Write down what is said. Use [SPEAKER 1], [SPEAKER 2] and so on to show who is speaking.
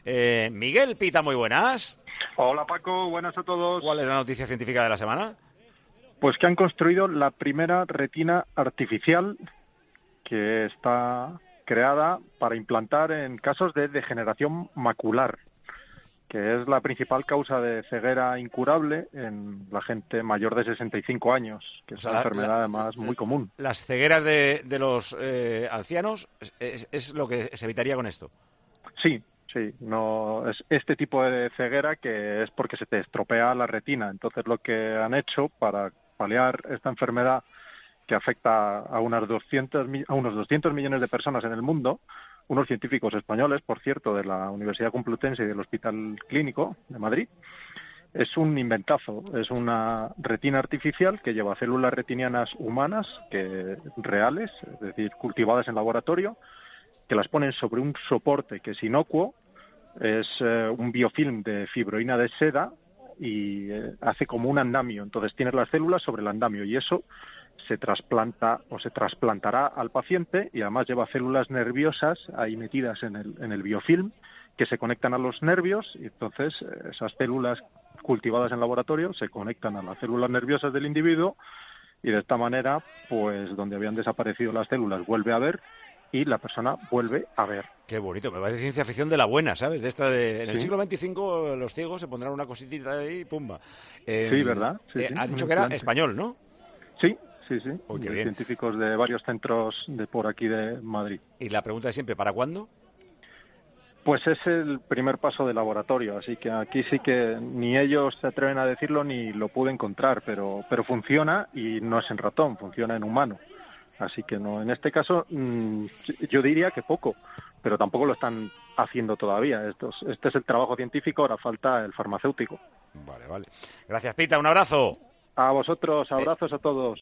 [SPEAKER 1] Miguel Pita, muy buenas.
[SPEAKER 2] Hola Paco, buenas a todos.
[SPEAKER 1] ¿Cuál es la noticia científica de la semana?
[SPEAKER 2] Pues que han construido la primera retina artificial que está creada para implantar en casos de degeneración macular, que es la principal causa de ceguera incurable en la gente mayor de 65 años, que
[SPEAKER 1] O
[SPEAKER 2] es
[SPEAKER 1] sea,
[SPEAKER 2] una enfermedad además muy común.
[SPEAKER 1] las cegueras de los ancianos es lo que se evitaría con esto.
[SPEAKER 2] Sí, sí, no es este tipo de ceguera que es porque se te estropea la retina. Entonces lo que han hecho para paliar esta enfermedad que afecta a unos 200 millones de personas en el mundo, unos científicos españoles, por cierto, de la Universidad Complutense y del Hospital Clínico de Madrid. Es un inventazo, es una retina artificial que lleva células retinianas humanas, reales, es decir, cultivadas en laboratorio, que las ponen sobre un soporte que es inocuo, es un biofilm de fibroína de seda y hace como un andamio. Entonces tienes las células sobre el andamio y eso se trasplanta o se trasplantará al paciente y además lleva células nerviosas ahí metidas en el biofilm que se conectan a los nervios y entonces esas células cultivadas en laboratorio se conectan a las células nerviosas del individuo y de esta manera, pues donde habían desaparecido las células vuelve a ver y la persona vuelve a ver.
[SPEAKER 1] Qué bonito, me parece ciencia ficción de la buena, ¿sabes? De esta en el
[SPEAKER 2] Sí,
[SPEAKER 1] siglo XXV los ciegos se pondrán una cositita ahí y pumba.
[SPEAKER 2] sí, ¿verdad? Sí, sí,
[SPEAKER 1] Has
[SPEAKER 2] un
[SPEAKER 1] dicho que era
[SPEAKER 2] implante.
[SPEAKER 1] español, ¿no?
[SPEAKER 2] Sí, sí, sí,
[SPEAKER 1] Uy, qué
[SPEAKER 2] de
[SPEAKER 1] bien.
[SPEAKER 2] científicos de varios centros de por aquí de Madrid.
[SPEAKER 1] Y la pregunta es siempre, ¿para cuándo?
[SPEAKER 2] Pues es el primer paso de laboratorio, así que aquí sí que ni ellos se atreven a decirlo ni lo pude encontrar, pero funciona y no es en ratón, funciona en humano. Así que no, en este caso yo diría que poco, pero tampoco lo están haciendo todavía. Este es el trabajo científico, ahora falta el farmacéutico.
[SPEAKER 1] Vale, vale. Gracias, Pita, un abrazo.
[SPEAKER 2] A vosotros,
[SPEAKER 1] Eh,
[SPEAKER 2] abrazos a todos.